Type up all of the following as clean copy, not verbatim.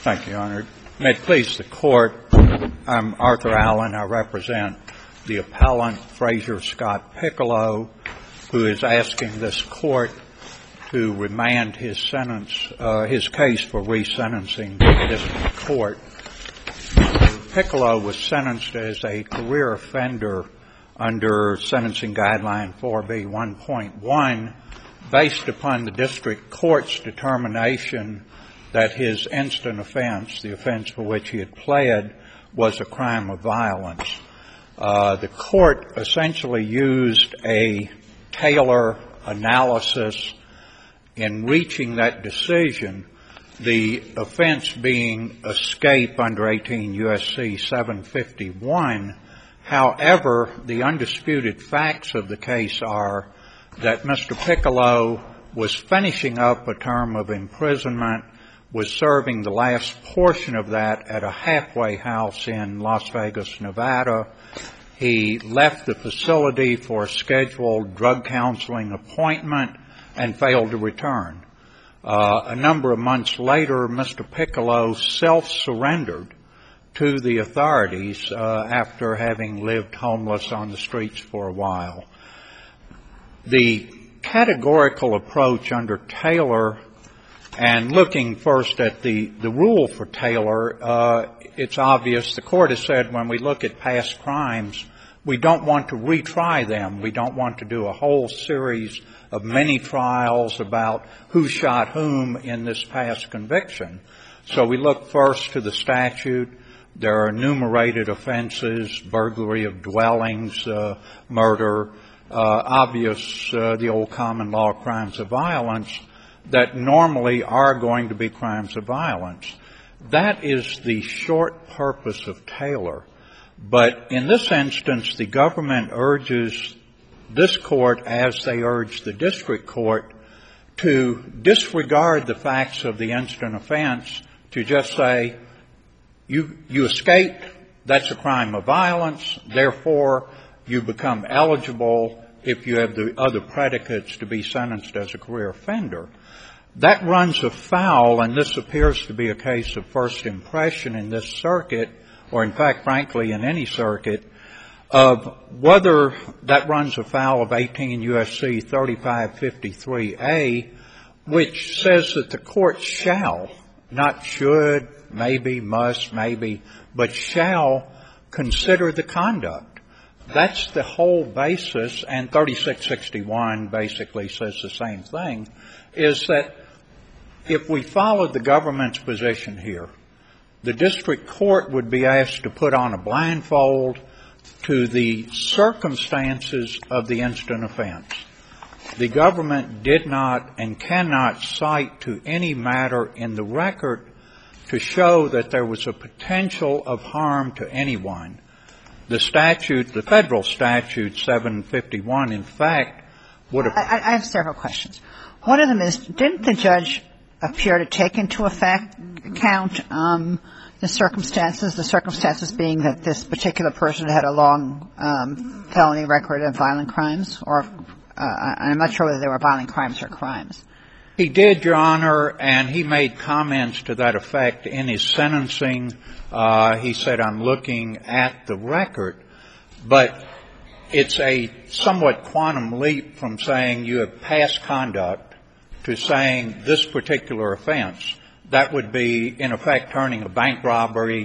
Thank you, Your Honor. May it please the Court, I'm Arthur Allen. I represent the appellant, Frazier Scott Piccolo, who is asking this Court to remand his sentence, his case for resentencing to the district court. Piccolo was sentenced as a career offender under Sentencing Guideline 4B1.1 based upon the district court's determination that his instant offense, the offense for which he had pled, was a crime of violence. The court essentially used a Taylor analysis in reaching that decision, the offense being escape under 18 U.S.C. 751. However, the undisputed facts of the case are that Mr. Piccolo was finishing up a term of imprisonment, was serving the last portion of that at a halfway house in Las Vegas, Nevada. He left the facility for a scheduled drug counseling appointment and failed to return. A number of months later, Mr. Piccolo self-surrendered to the authorities after having lived homeless on the streets for a while. The categorical approach under Taylor, and looking first at the rule for Taylor, it's obvious. The Court has said when we look at past crimes, we don't want to retry them. We don't want to do a whole series of many trials about who shot whom in this past conviction. So we look first to the statute. There are enumerated offenses, burglary of dwellings, murder, the old common law crimes of violence that normally are going to be crimes of violence. That is the short purpose of Taylor. But in this instance, the government urges this Court, as they urge the district court, to disregard the facts of the instant offense, to just say, you escaped, that's a crime of violence, therefore you become eligible if you have the other predicates to be sentenced as a career offender. That runs afoul, and this appears to be a case of first impression in this circuit, or in fact, frankly, in any circuit, of whether that runs afoul of 18 U.S.C. 3553A, which says that the court shall, not should, maybe, must, maybe, but shall consider the conduct. That's the whole basis, and 3661 basically says the same thing, is that if we followed the government's position here, the district court would be asked to put on a blindfold to the circumstances of the instant offense. The government did not and cannot cite to any matter in the record to show that there was a potential of harm to anyone. The statute, the federal statute 751, in fact, would have... I have several questions. One of them is, didn't the judge appear to take into account the circumstances being that this particular person had a long felony record of violent crimes, or I'm not sure whether they were violent crimes or crimes. He did, Your Honor, and he made comments to that effect in his sentencing. He said, I'm looking at the record, but it's a somewhat quantum leap from saying you have past conduct to saying this particular offense. That would be, in effect, turning a bank robber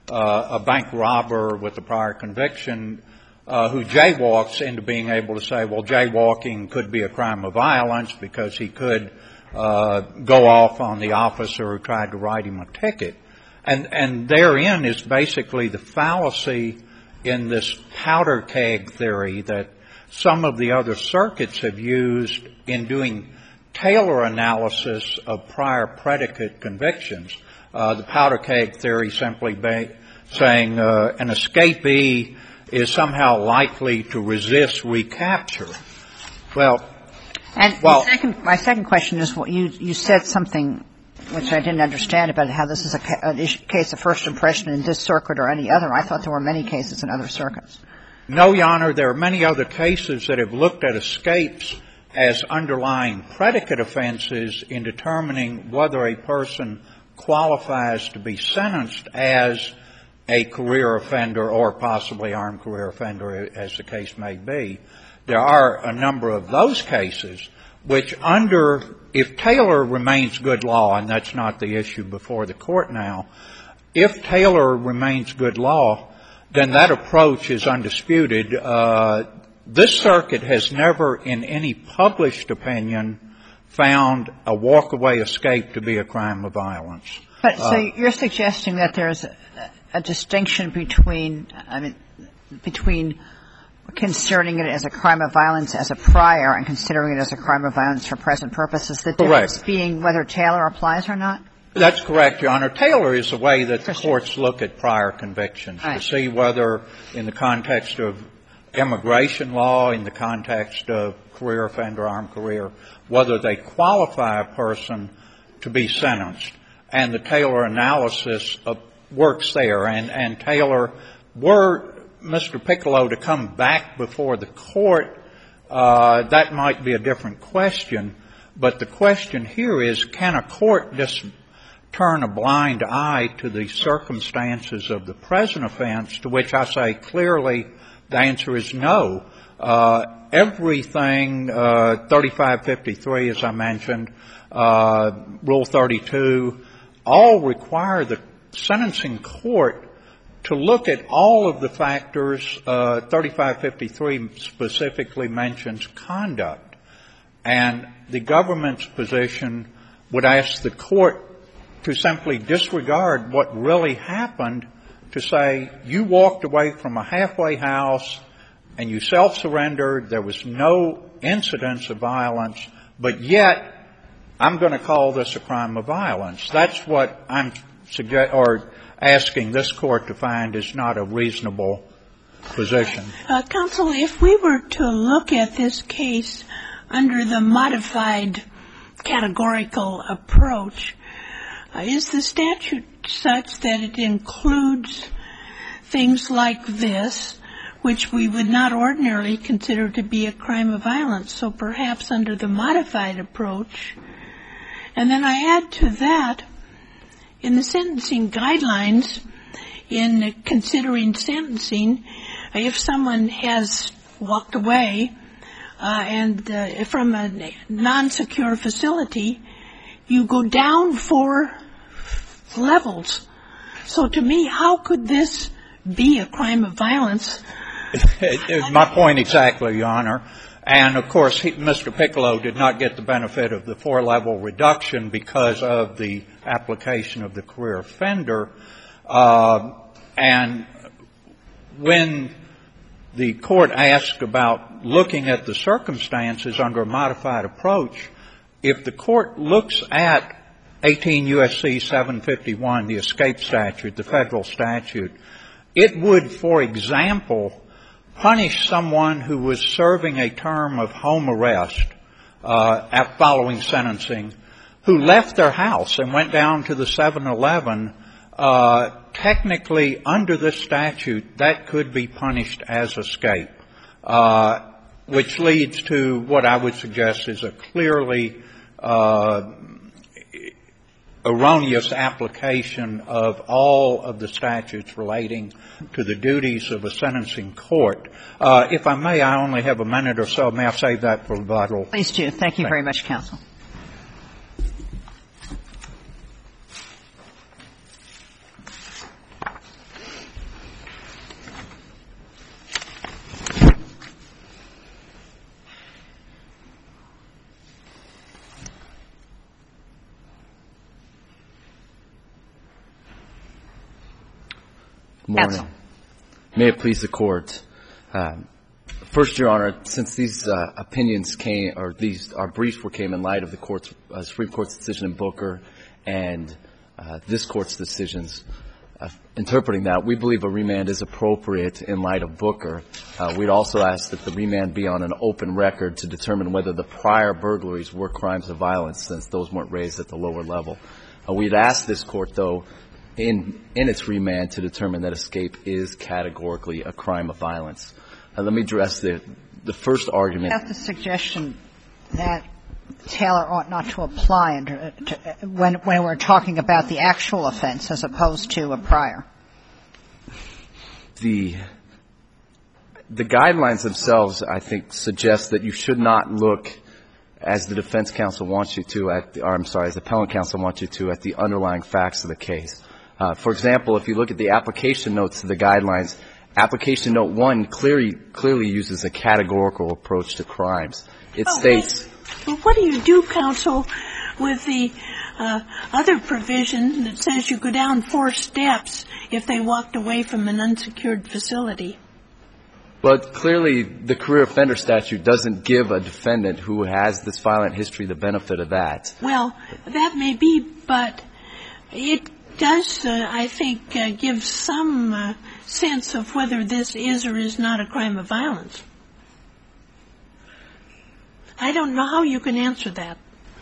with a prior conviction who jaywalks into being able to say, well, jaywalking could be a crime of violence because he could go off on the officer who tried to write him a ticket. And therein is basically the fallacy in this powder keg theory that some of the other circuits have used in doing Taylor analysis of prior predicate convictions. The powder keg theory simply saying an escapee is somehow likely to resist recapture. Well, my second question is, you said something which I didn't understand about how this is a case of first impression in this circuit or any other. I thought there were many cases in other circuits. No, Your Honor. There are many other cases that have looked at escapes as underlying predicate offenses in determining whether a person qualifies to be sentenced as a career offender or possibly armed career offender, as the case may be. There are a number of those cases which if Taylor remains good law, and that's not the issue before the court now, if Taylor remains good law, then that approach is undisputed. This circuit has never in any published opinion found a walk-away escape to be a crime of violence. But so you're suggesting that there's a distinction between concerning it as a crime of violence as a prior and considering it as a crime of violence for present purposes, the difference being whether Taylor applies or not? That's correct, Your Honor. Taylor is the way that the courts look at prior convictions to see whether, in the context of immigration law, in the context of career offender, armed career, whether they qualify a person to be sentenced. And the Taylor analysis works there. And Taylor, were Mr. Piccolo to come back before the court, that might be a different question. But the question here is, can a court just turn a blind eye to the circumstances of the present offense, to which I say clearly the answer is no. Everything, 3553, as I mentioned, Rule 32, all require the sentencing court to look at all of the factors. 3553 specifically mentions conduct. And the government's position would ask the court to simply disregard what really happened, to say you walked away from a halfway house and you self-surrendered, there was no incidence of violence, but yet I'm going to call this a crime of violence. That's what I'm asking this court to find is not a reasonable position. Counsel, if we were to look at this case under the modified categorical approach, is the statute such that it includes things like this, which we would not ordinarily consider to be a crime of violence? So perhaps under the modified approach. And then I add to that, in the sentencing guidelines, in considering sentencing, if someone has walked away and from a non-secure facility, you go down 4 levels. So to me, how could this be a crime of violence? My point exactly, Your Honor. And, of course, Mr. Piccolo did not get the benefit of the 4-level reduction because of the application of the career offender. And when the court asked about looking at the circumstances under a modified approach, if the court looks at 18 U.S.C. 751, the escape statute, the federal statute, it would, for example, punish someone who was serving a term of home arrest following sentencing, who left their house and went down to the 7-Eleven. Technically, under this statute, that could be punished as escape, which leads to what I would suggest is a clearly erroneous application of all of the statutes relating to the duties of a sentencing court. If I may, I only have a minute or so. May I save that for rebuttal? Please do. Thank you very much, counsel. Good morning. May it please the Court. First, Your Honor, since these opinions came, or our briefs came in light of the Supreme Court's decision in Booker and this Court's decisions interpreting that, we believe a remand is appropriate in light of Booker. We'd also ask that the remand be on an open record to determine whether the prior burglaries were crimes of violence, since those weren't raised at the lower level. We'd ask this Court, though, in its remand to determine that escape is categorically a crime of violence. Let me address the first argument. That's the suggestion that Taylor ought not to apply when we're talking about the actual offense as opposed to a prior? The guidelines themselves, I think, suggest that you should not look, as the defense counsel wants you to, as the appellant counsel wants you to, at the underlying facts of the case. For example, if you look at the application notes to the guidelines, application note 1 clearly uses a categorical approach to crimes. It states. Well, what do you do, counsel, with the other provision that says you go down 4 steps if they walked away from an unsecured facility? But clearly, the career offender statute doesn't give a defendant who has this violent history the benefit of that. Well, that may be, but it does, I think, give some sense of whether this is or is not a crime of violence. I don't know how you can answer that.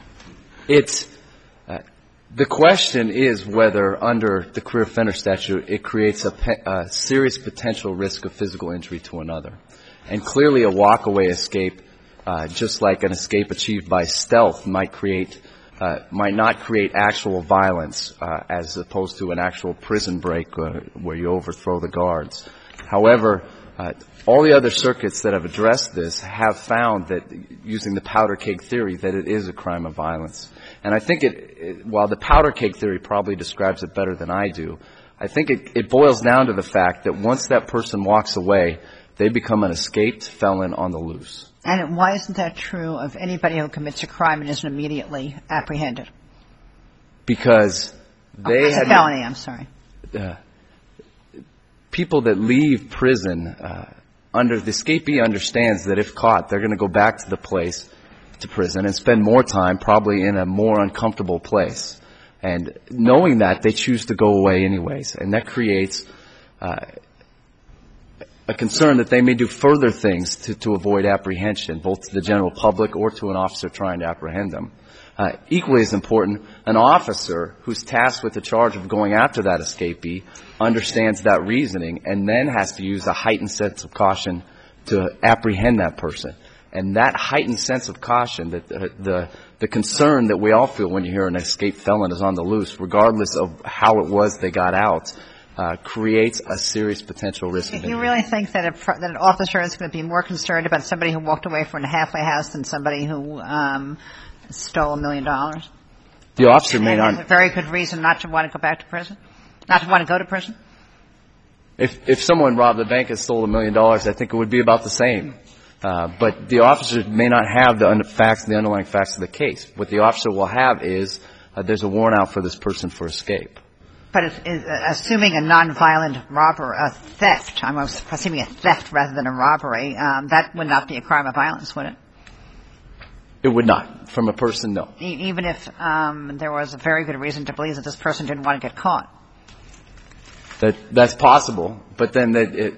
The question is whether, under the career offender statute, it creates a serious potential risk of physical injury to another. And clearly, a walkaway escape, just like an escape achieved by stealth, might not create actual violence, as opposed to an actual prison break where you overthrow the guards. However, all the other circuits that have addressed this have found that, using the powder keg theory, that it is a crime of violence. And I think while the powder keg theory probably describes it better than I do, I think it boils down to the fact that once that person walks away, they become an escaped felon on the loose. And why isn't that true of anybody who commits a crime and isn't immediately apprehended? Because they had... It's a felony, I'm sorry. People that leave prison, the escapee understands that if caught, they're going to go back to the place, to prison, and spend more time probably in a more uncomfortable place. And knowing that, they choose to go away anyways. And that creates a concern that they may do further things to avoid apprehension, both to the general public or to an officer trying to apprehend them. Equally as important, an officer who's tasked with the charge of going after that escapee understands that reasoning and then has to use a heightened sense of caution to apprehend that person. And that heightened sense of caution, that the concern that we all feel when you hear an escaped felon is on the loose, regardless of how it was they got out, creates a serious potential risk. Do you really think that an officer is going to be more concerned about somebody who walked away from a halfway house than somebody who stole $1 million? The officer may not. There's a very good reason not to want to go back to prison, not to want to go to prison. If someone robbed a bank and stole $1 million, I think it would be about the same. But the officer may not have the underlying facts of the case. What the officer will have is there's a warrant out for this person for escape. But assuming a nonviolent a theft, I'm assuming a theft rather than a robbery, that would not be a crime of violence, would it? It would not. From a person, no. Even if there was a very good reason to believe that this person didn't want to get caught. That's possible, but then there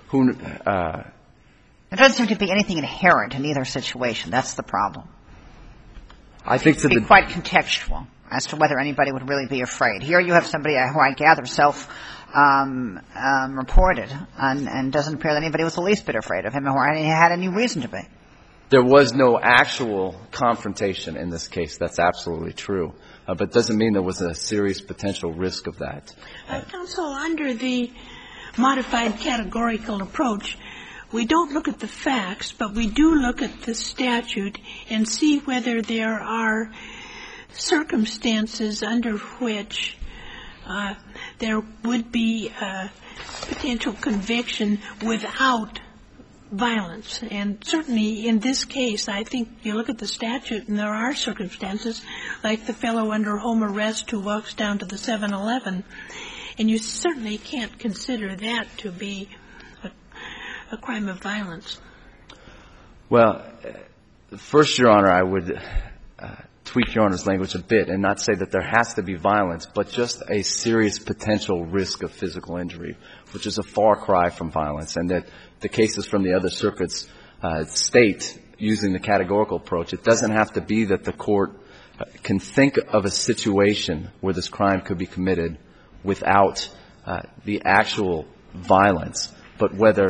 doesn't seem to be anything inherent in either situation. That's the problem. I think it's quite contextual as to whether anybody would really be afraid. Here you have somebody who I gather self-reported and doesn't appear that anybody was the least bit afraid of him or had any reason to be. There was no actual confrontation in this case. That's absolutely true. But it doesn't mean there was a serious potential risk of that. Counsel, under the modified categorical approach, we don't look at the facts, but we do look at the statute and see whether there are circumstances under which there would be a potential conviction without violence. And certainly in this case, I think you look at the statute and there are circumstances, like the fellow under home arrest who walks down to the 7-Eleven, and you certainly can't consider that to be a crime of violence. Well, first, Your Honor, I would tweak Your Honor's language a bit and not say that there has to be violence, but just a serious potential risk of physical injury, which is a far cry from violence, and that the cases from the other circuits state, using the categorical approach, it doesn't have to be that the court can think of a situation where this crime could be committed without the actual violence, but whether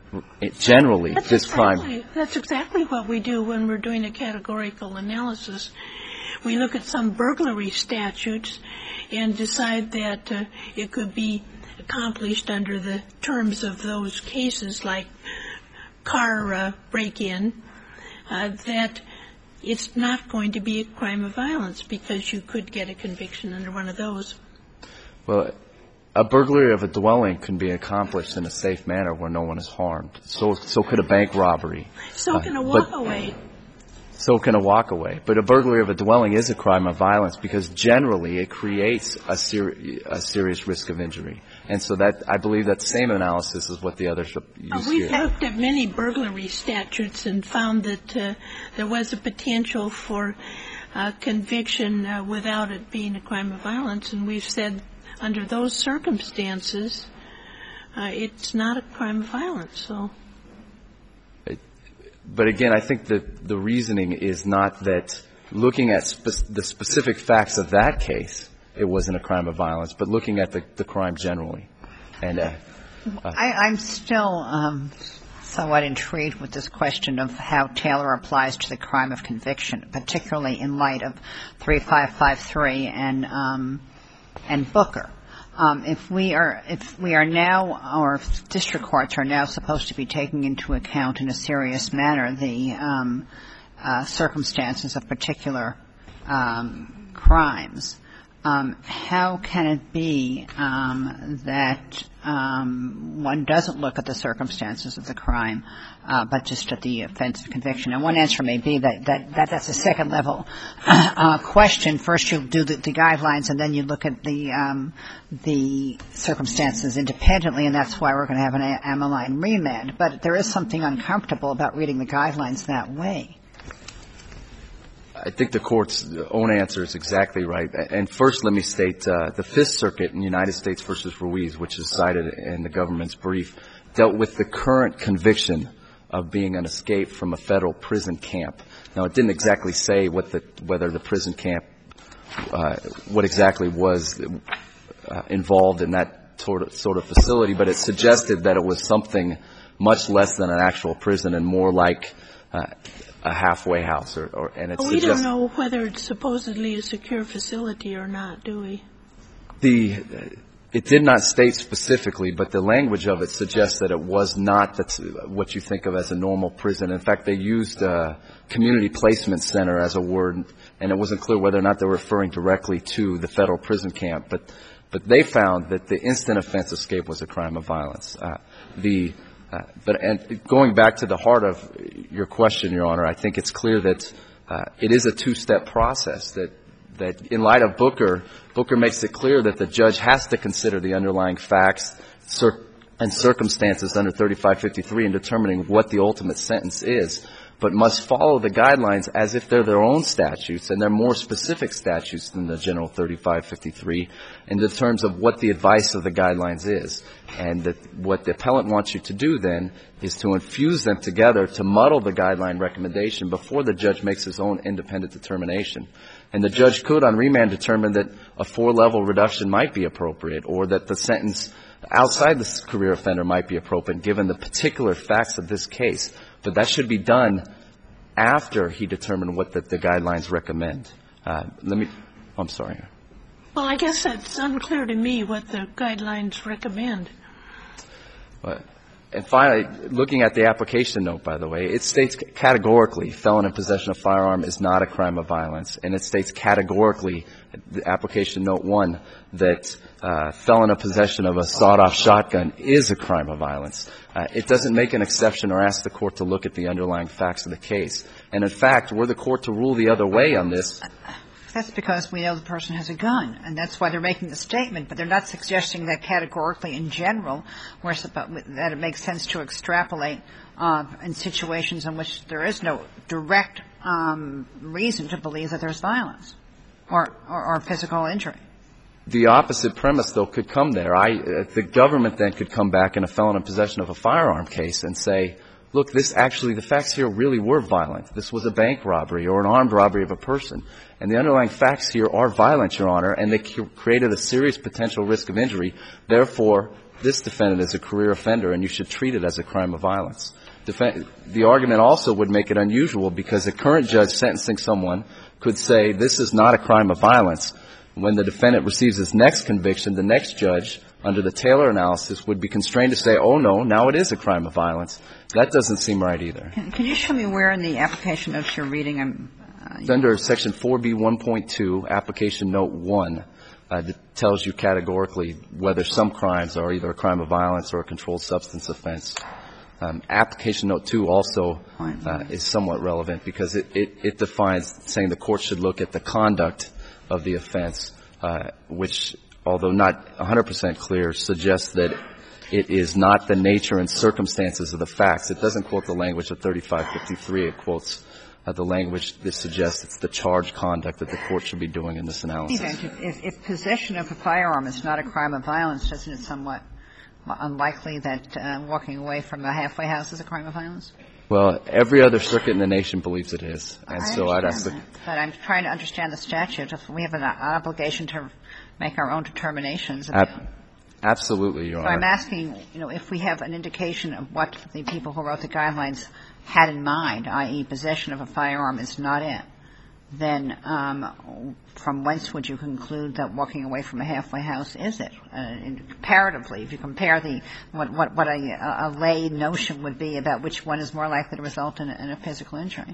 generally this crime. That's exactly what we do when we're doing a categorical analysis. We look at some burglary statutes and decide that it could be accomplished under the terms of those cases, like car break-in, that it's not going to be a crime of violence because you could get a conviction under one of those. Well, a burglary of a dwelling can be accomplished in a safe manner where no one is harmed. So could a bank robbery. So can a walk-away. So can a walk-away. But a burglary of a dwelling is a crime of violence because generally it creates a serious risk of injury. And so that, I believe that same analysis is what the others use here. We've looked at many burglary statutes and found that there was a potential for conviction without it being a crime of violence. And we've said under those circumstances, it's not a crime of violence. So. But again, I think that the reasoning is not that looking at the specific facts of that case, it wasn't a crime of violence, but looking at the crime generally. And I'm still somewhat intrigued with this question of how Taylor applies to the crime of conviction, particularly in light of 3553 and Booker. If we are now, or if district courts are now supposed to be taking into account in a serious manner the circumstances of particular crimes, how can it be that one doesn't look at the circumstances of the crime, but just at the offense of conviction? And one answer may be that's a second level question. First you do the guidelines, and then you look at the circumstances independently, and that's why we're going to have an Ammaline remand. But there is something uncomfortable about reading the guidelines that way. I think the Court's own answer is exactly right. And first, let me state the Fifth Circuit in United States v. Ruiz, which is cited in the government's brief, dealt with the current conviction of being an escape from a federal prison camp. Now, it didn't exactly say whether the prison camp, what exactly was involved in that sort of facility, but it suggested that it was something much less than an actual prison and more like a halfway house, and it's. We don't know whether it's supposedly a secure facility or not, do we? It did not state specifically, but the language of it suggests that it was not what you think of as a normal prison. In fact, they used community placement center as a word, and it wasn't clear whether or not they were referring directly to the federal prison camp. But they found that the instant offense escape was a crime of violence. And going back to the heart of your question, Your Honor, I think it's clear that it is a two-step process, that in light of Booker makes it clear that the judge has to consider the underlying facts and circumstances under 3553 in determining what the ultimate sentence is, but must follow the guidelines as if they're their own statutes, and they're more specific statutes than the general 3553 in the terms of what the advice of the guidelines is. And that what the appellant wants you to do then is to infuse them together to muddle the guideline recommendation before the judge makes his own independent determination. And the judge could on remand determine that a 4-level reduction might be appropriate, or that the sentence outside the career offender might be appropriate given the particular facts of this case. But that should be done after he determined what the guidelines recommend. I'm sorry. Well, I guess it's unclear to me what the guidelines recommend. And finally, looking at the application note, by the way, it states categorically felon in possession of firearm is not a crime of violence. And it states categorically, the application note 1, that felon in possession of a sawed-off shotgun is a crime of violence. It doesn't make an exception or ask the court to look at the underlying facts of the case. And in fact, were the court to rule the other way on this. That's because we know the person has a gun, and that's why they're making the statement. But they're not suggesting that categorically in general, that it makes sense to extrapolate in situations in which there is no direct reason to believe that there's violence or physical injury. The opposite premise, though, could come there. The government then could come back in a felon in possession of a firearm case and say, look, the facts here really were violent. This was a bank robbery or an armed robbery of a person. And the underlying facts here are violent, Your Honor, and they created a serious potential risk of injury. Therefore, this defendant is a career offender, and you should treat it as a crime of violence. The argument also would make it unusual because a current judge sentencing someone could say this is not a crime of violence. When the defendant receives his next conviction, the next judge, under the Taylor analysis, would be constrained to say, oh, no, now it is a crime of violence. That doesn't seem right either. Can you show me where in the application notes you're reading? It's under Section 4B1.2, Application Note 1. That tells you categorically whether some crimes are either a crime of violence or a controlled substance offense. Application Note 2 also is somewhat relevant because it defines saying the court should look at the conduct of the offense, which, although not 100% clear, suggests that it is not the nature and circumstances of the facts. It doesn't quote the language of 3553. It quotes the language that suggests it's the charged conduct that the court should be doing in this analysis. If possession of a firearm is not a crime of violence, doesn't it somewhat unlikely that walking away from a halfway house is a crime of violence? Well, every other circuit in the nation believes it is. And so I'd ask that. But I'm trying to understand the statute. We have an obligation to make our own determinations. Absolutely, Your Honor. So I'm asking, if we have an indication of what the people who wrote the guidelines had in mind, i.e. possession of a firearm is not it, then from whence would you conclude that walking away from a halfway house is it? Comparatively, if you compare what a lay notion would be about which one is more likely to result in a physical injury.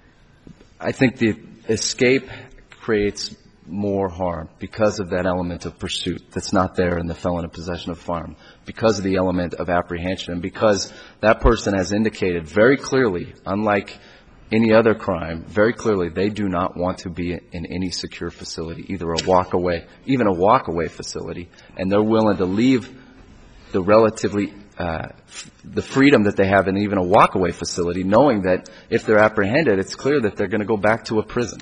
I think the escape creates more harm because of that element of pursuit that's not there in the felon in possession of a firearm, because of the element of apprehension, and because that person has indicated very clearly, unlike any other crime, very clearly they do not want to be in any secure facility, either a walk-away, even a walk-away facility, and they're willing to leave the relatively the freedom that they have in even a walk-away facility, knowing that if they're apprehended, it's clear that they're going to go back to a prison.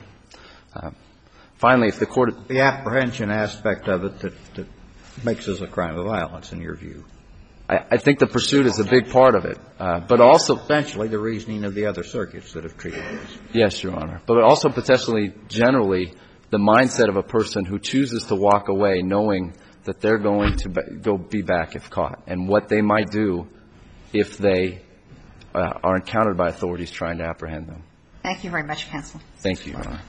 Finally, if the court... The apprehension aspect of it that makes this a crime of violence, in your view. I think the pursuit is a big part of it, but also... Essentially the reasoning of the other circuits that have treated this. Yes, Your Honor. But also potentially, generally, the mindset of a person who chooses to walk away knowing that they're going to go be back if caught, and what they might do if they are encountered by authorities trying to apprehend them. Thank you very much, counsel. Thank you, Your Honor.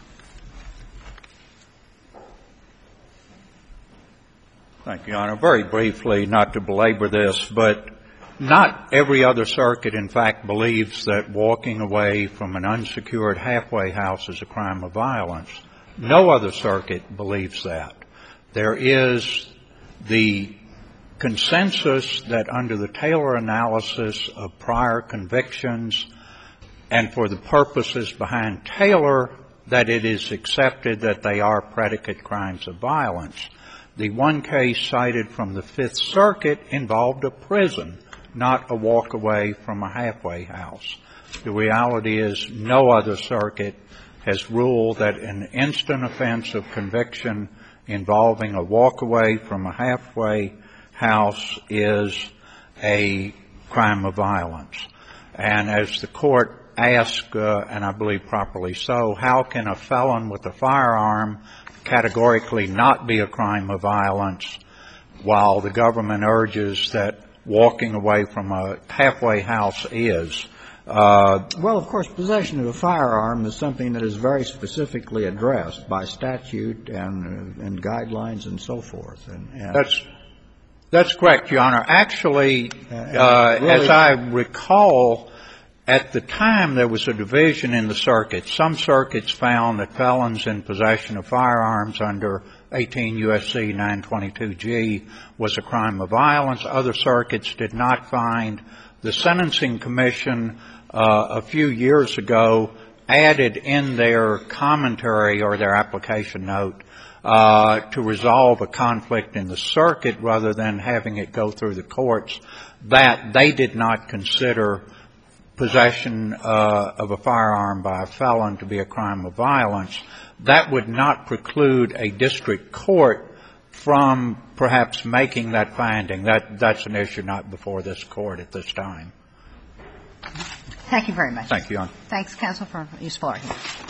Thank you, Your Honor. Very briefly, not to belabor this, but not every other circuit, in fact, believes that walking away from an unsecured halfway house is a crime of violence. No other circuit believes that. There is the consensus that under the Taylor analysis of prior convictions and for the purposes behind Taylor, that it is accepted that they are predicate crimes of violence. The one case cited from the Fifth Circuit involved a prison, not a walk away from a halfway house. The reality is no other circuit has ruled that an instant offense of conviction involving a walk away from a halfway house is a crime of violence. And as the court asked, and I believe properly so, how can a felon with a firearm categorically not be a crime of violence while the government urges that walking away from a halfway house is? Well, of course, possession of a firearm is something that is very specifically addressed by statute and guidelines and so forth. And that's correct, Your Honor. Actually, as I recall, at the time there was a division in the circuits. Some circuits found that felons in possession of firearms under 18 U.S.C. 922G was a crime of violence. Other circuits did not find. The Sentencing Commission a few years ago added in their commentary or their application note to resolve a conflict in the circuit rather than having it go through the courts that they did not consider possession of a firearm by a felon to be a crime of violence. That would not preclude a district court from perhaps making that finding. That's an issue not before this court at this time. Thank you very much. Thank you, Your Honor. Thanks, counsel, for a useful argument.